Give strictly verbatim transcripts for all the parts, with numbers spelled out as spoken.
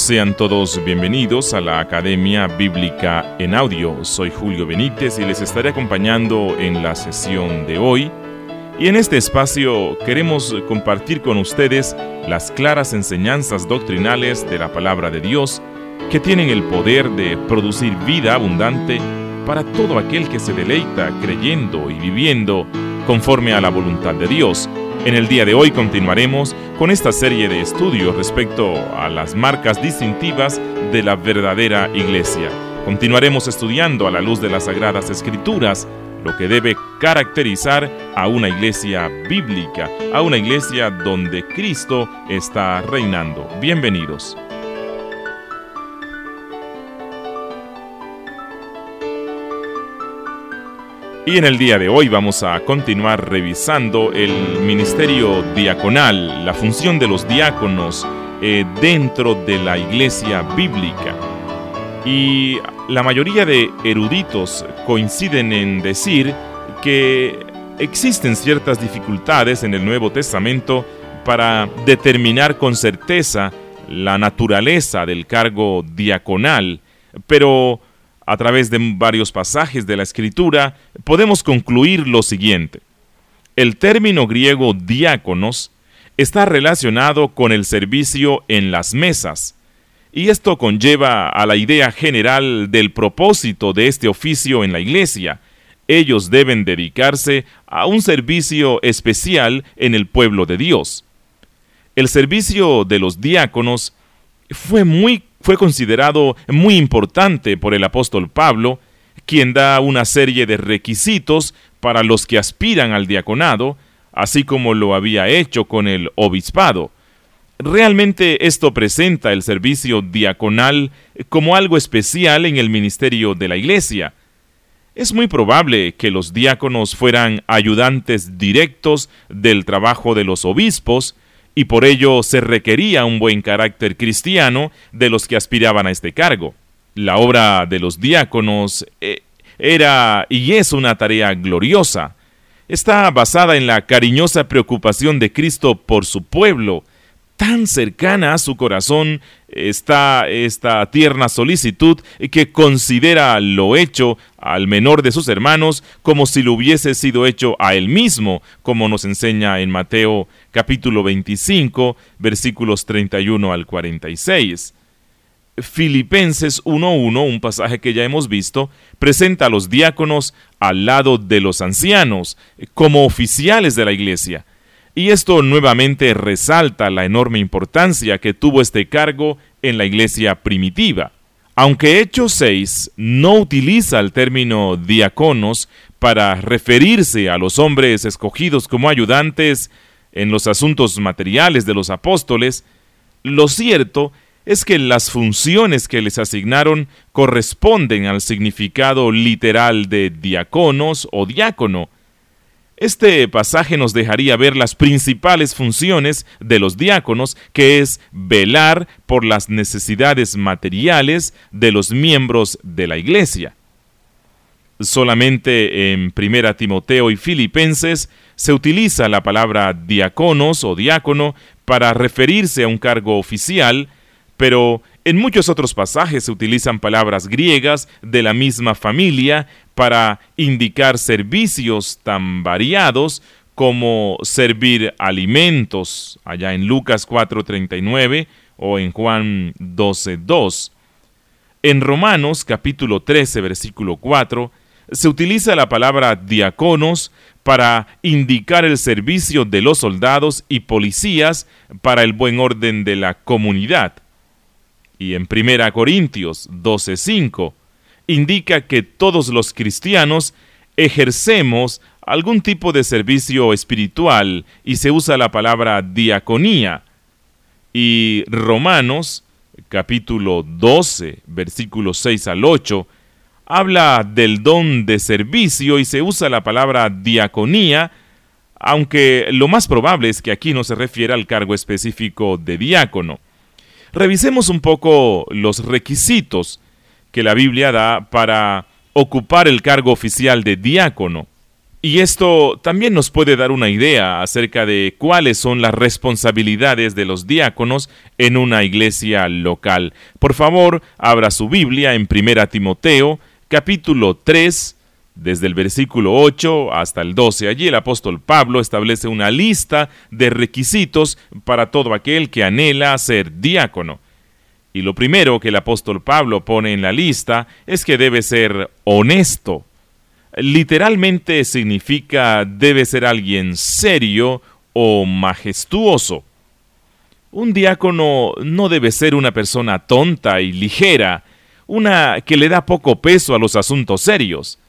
Sean todos bienvenidos a la Academia Bíblica en Audio. Soy Julio Benítez y les estaré acompañando en la sesión de hoy. Y en este espacio queremos compartir con ustedes las claras enseñanzas doctrinales de la Palabra de Dios que tienen el poder de producir vida abundante para todo aquel que se deleita creyendo y viviendo conforme a la voluntad de Dios. En el día de hoy continuaremos con esta serie de estudios respecto a las marcas distintivas de la verdadera iglesia. Continuaremos estudiando a la luz de las Sagradas Escrituras lo que debe caracterizar a una iglesia bíblica, a una iglesia donde Cristo está reinando. Bienvenidos. Y en el día de hoy vamos a continuar revisando el ministerio diaconal, la función de los diáconos eh, dentro de la iglesia bíblica. Y la mayoría de eruditos coinciden en decir que existen ciertas dificultades en el Nuevo Testamento para determinar con certeza la naturaleza del cargo diaconal, pero a través de varios pasajes de la Escritura, podemos concluir lo siguiente. El término griego diáconos está relacionado con el servicio en las mesas, y esto conlleva a la idea general del propósito de este oficio en la iglesia. Ellos deben dedicarse a un servicio especial en el pueblo de Dios. El servicio de los diáconos fue muy Fue considerado muy importante por el apóstol Pablo, quien da una serie de requisitos para los que aspiran al diaconado, así como lo había hecho con el obispado. Realmente esto presenta el servicio diaconal como algo especial en el ministerio de la iglesia. Es muy probable que los diáconos fueran ayudantes directos del trabajo de los obispos, y por ello se requería un buen carácter cristiano de los que aspiraban a este cargo. La obra de los diáconos eh, era y es una tarea gloriosa. Está basada en la cariñosa preocupación de Cristo por su pueblo. Tan cercana a su corazón está esta tierna solicitud que considera lo hecho al menor de sus hermanos como si lo hubiese sido hecho a él mismo, como nos enseña en Mateo capítulo veinticinco, versículos treinta y uno al cuarenta y seis. Filipenses uno uno, un pasaje que ya hemos visto, presenta a los diáconos al lado de los ancianos, como oficiales de la iglesia. Y esto nuevamente resalta la enorme importancia que tuvo este cargo en la iglesia primitiva. Aunque Hechos seis no utiliza el término diáconos para referirse a los hombres escogidos como ayudantes en los asuntos materiales de los apóstoles, lo cierto es que las funciones que les asignaron corresponden al significado literal de diáconos o diácono. Este pasaje nos dejaría ver las principales funciones de los diáconos, que es velar por las necesidades materiales de los miembros de la iglesia. Solamente en Primera Timoteo y Filipenses se utiliza la palabra diáconos o diácono para referirse a un cargo oficial, pero en muchos otros pasajes se utilizan palabras griegas de la misma familia para indicar servicios tan variados como servir alimentos, allá en Lucas cuatro treinta y nueve o en Juan doce dos. En Romanos capítulo trece, versículo cuatro, se utiliza la palabra diáconos para indicar el servicio de los soldados y policías para el buen orden de la comunidad. Y en Primera Corintios doce cinco, indica que todos los cristianos ejercemos algún tipo de servicio espiritual y se usa la palabra diaconía. Y Romanos, capítulo doce, versículos seis al ocho, habla del don de servicio y se usa la palabra diaconía, aunque lo más probable es que aquí no se refiere al cargo específico de diácono. Revisemos un poco los requisitos que la Biblia da para ocupar el cargo oficial de diácono. Y esto también nos puede dar una idea acerca de cuáles son las responsabilidades de los diáconos en una iglesia local. Por favor, abra su Biblia en Primera Timoteo, capítulo tres, desde el versículo ocho hasta el doce. Allí el apóstol Pablo establece una lista de requisitos para todo aquel que anhela ser diácono. Y lo primero que el apóstol Pablo pone en la lista es que debe ser honesto. Literalmente significa debe ser alguien serio o majestuoso. Un diácono no debe ser una persona tonta y ligera, una que le da poco peso a los asuntos serios.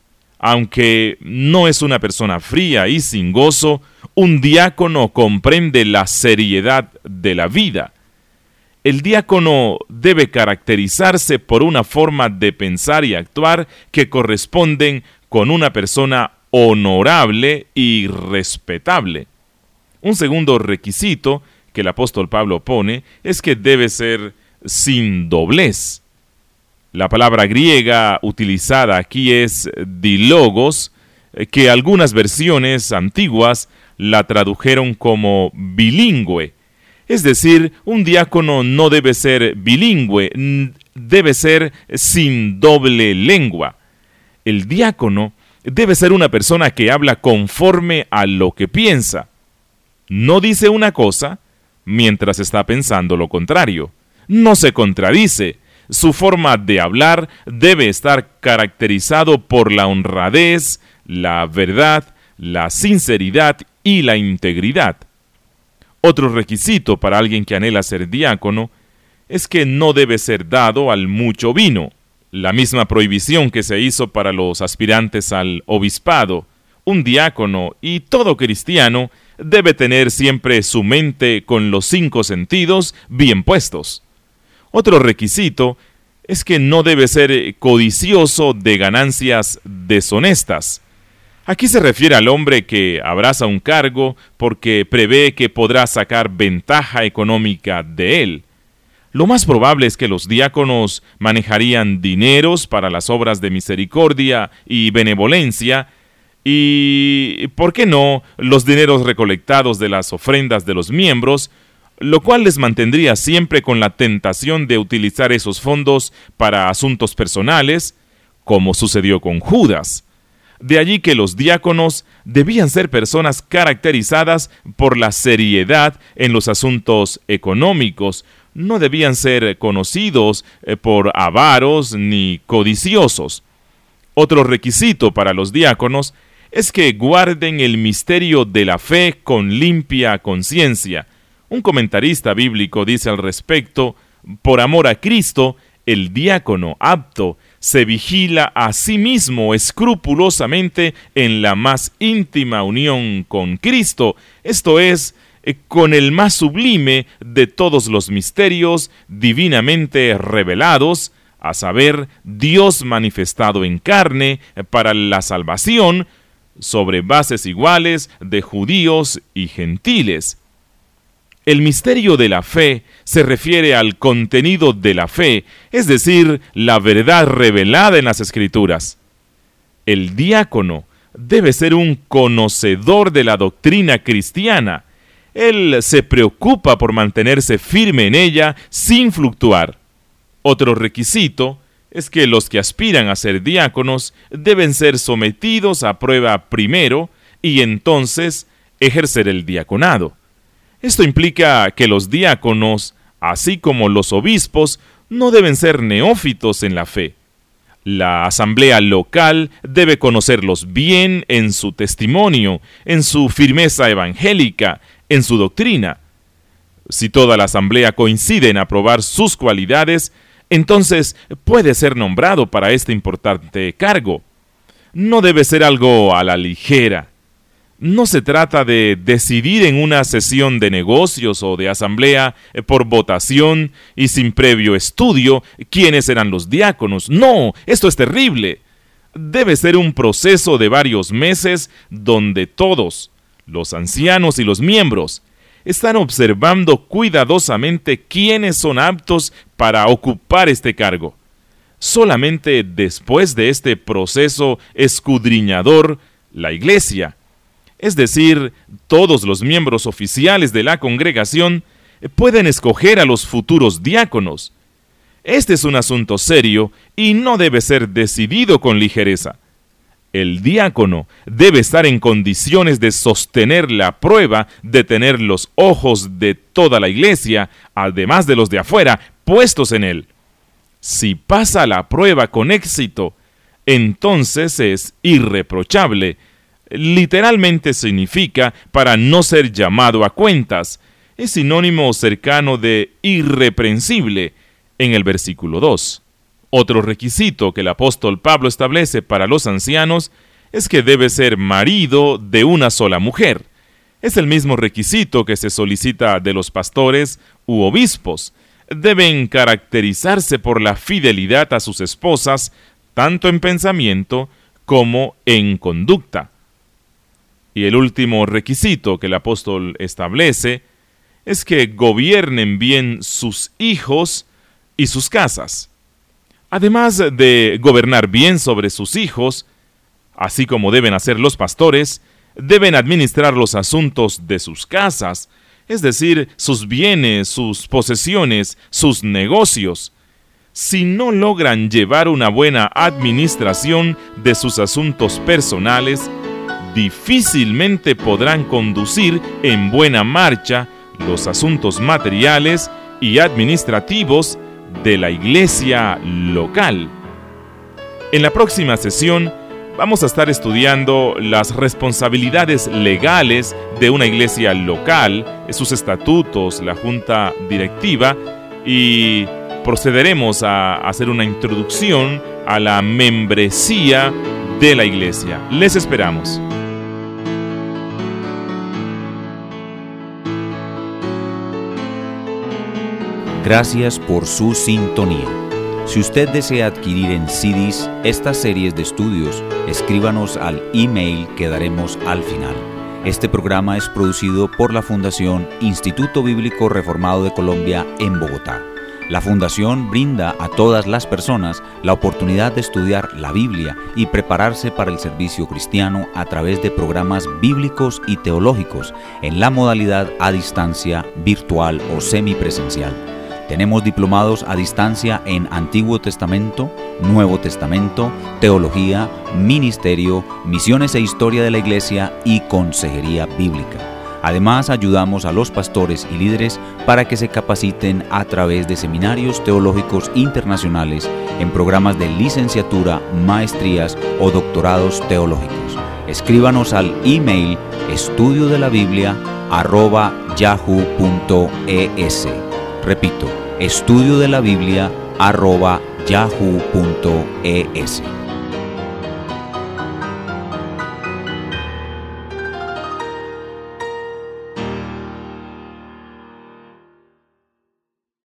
Aunque no es una persona fría y sin gozo, un diácono comprende la seriedad de la vida. El diácono debe caracterizarse por una forma de pensar y actuar que corresponden con una persona honorable y respetable. Un segundo requisito que el apóstol Pablo pone es que debe ser sin doblez. La palabra griega utilizada aquí es dilogos, que algunas versiones antiguas la tradujeron como bilingüe. Es decir, un diácono no debe ser bilingüe, debe ser sin doble lengua. El diácono debe ser una persona que habla conforme a lo que piensa. No dice una cosa mientras está pensando lo contrario. No se contradice. Su forma de hablar debe estar caracterizado por la honradez, la verdad, la sinceridad y la integridad. Otro requisito para alguien que anhela ser diácono es que no debe ser dado al mucho vino. La misma prohibición que se hizo para los aspirantes al obispado. Un diácono y todo cristiano debe tener siempre su mente con los cinco sentidos bien puestos. Otro requisito es que no debe ser codicioso de ganancias deshonestas. Aquí se refiere al hombre que abraza un cargo porque prevé que podrá sacar ventaja económica de él. Lo más probable es que los diáconos manejarían dineros para las obras de misericordia y benevolencia y, ¿por qué no?, los dineros recolectados de las ofrendas de los miembros, lo cual les mantendría siempre con la tentación de utilizar esos fondos para asuntos personales, como sucedió con Judas. De allí que los diáconos debían ser personas caracterizadas por la seriedad en los asuntos económicos. No debían ser conocidos por avaros ni codiciosos. Otro requisito para los diáconos es que guarden el misterio de la fe con limpia conciencia. Un comentarista bíblico dice al respecto: por amor a Cristo, el diácono apto se vigila a sí mismo escrupulosamente en la más íntima unión con Cristo, esto es, con el más sublime de todos los misterios divinamente revelados, a saber, Dios manifestado en carne para la salvación, sobre bases iguales de judíos y gentiles. El misterio de la fe se refiere al contenido de la fe, es decir, la verdad revelada en las Escrituras. El diácono debe ser un conocedor de la doctrina cristiana. Él se preocupa por mantenerse firme en ella sin fluctuar. Otro requisito es que los que aspiran a ser diáconos deben ser sometidos a prueba primero y entonces ejercer el diaconado. Esto implica que los diáconos, así como los obispos, no deben ser neófitos en la fe. La asamblea local debe conocerlos bien en su testimonio, en su firmeza evangélica, en su doctrina. Si toda la asamblea coincide en aprobar sus cualidades, entonces puede ser nombrado para este importante cargo. No debe ser algo a la ligera. No se trata de decidir en una sesión de negocios o de asamblea por votación y sin previo estudio quiénes serán los diáconos. No, esto es terrible. Debe ser un proceso de varios meses donde todos, los ancianos y los miembros, están observando cuidadosamente quiénes son aptos para ocupar este cargo. Solamente después de este proceso escudriñador, la iglesia. Es decir, todos los miembros oficiales de la congregación pueden escoger a los futuros diáconos. Este es un asunto serio y no debe ser decidido con ligereza. El diácono debe estar en condiciones de sostener la prueba, de tener los ojos de toda la iglesia, además de los de afuera, puestos en él. Si pasa la prueba con éxito, entonces es irreprochable. Literalmente significa para no ser llamado a cuentas. Es sinónimo cercano de irreprensible en el versículo dos. Otro requisito que el apóstol Pablo establece para los ancianos es que debe ser marido de una sola mujer. Es el mismo requisito que se solicita de los pastores u obispos. Deben caracterizarse por la fidelidad a sus esposas, tanto en pensamiento como en conducta. Y el último requisito que el apóstol establece es que gobiernen bien sus hijos y sus casas. Además de gobernar bien sobre sus hijos, así como deben hacer los pastores, deben administrar los asuntos de sus casas, es decir, sus bienes, sus posesiones, sus negocios. Si no logran llevar una buena administración de sus asuntos personales, difícilmente podrán conducir en buena marcha los asuntos materiales y administrativos de la iglesia local. En la próxima sesión vamos a estar estudiando las responsabilidades legales de una iglesia local, sus estatutos, la junta directiva, y procederemos a hacer una introducción a la membresía de la iglesia. Les esperamos. Gracias por su sintonía. Si usted desea adquirir en C Ds estas series de estudios, escríbanos al email que daremos al final. Este programa es producido por la Fundación Instituto Bíblico Reformado de Colombia en Bogotá. La Fundación brinda a todas las personas la oportunidad de estudiar la Biblia y prepararse para el servicio cristiano a través de programas bíblicos y teológicos en la modalidad a distancia, virtual o semipresencial. Tenemos diplomados a distancia en Antiguo Testamento, Nuevo Testamento, Teología, Ministerio, Misiones e Historia de la Iglesia y Consejería Bíblica. Además, ayudamos a los pastores y líderes para que se capaciten a través de seminarios teológicos internacionales en programas de licenciatura, maestrías o doctorados teológicos. Escríbanos al email estudio de la biblia arroba yahoo punto es. Repito, estudio de la biblia arroba yahoo punto es.